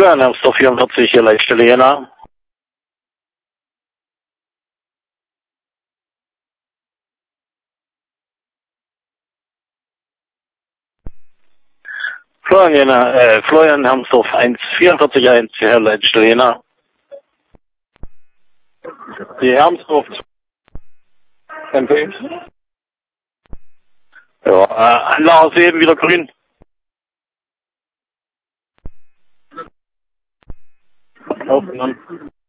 Florian Hermsdorf 44, hier Leitstelle Jena. Florian Hermsdorf 144.1, hier Leitstelle Jena. Die Hermsdorf MP. Ja, Anlage ist eben wieder grün. Aufgenommen.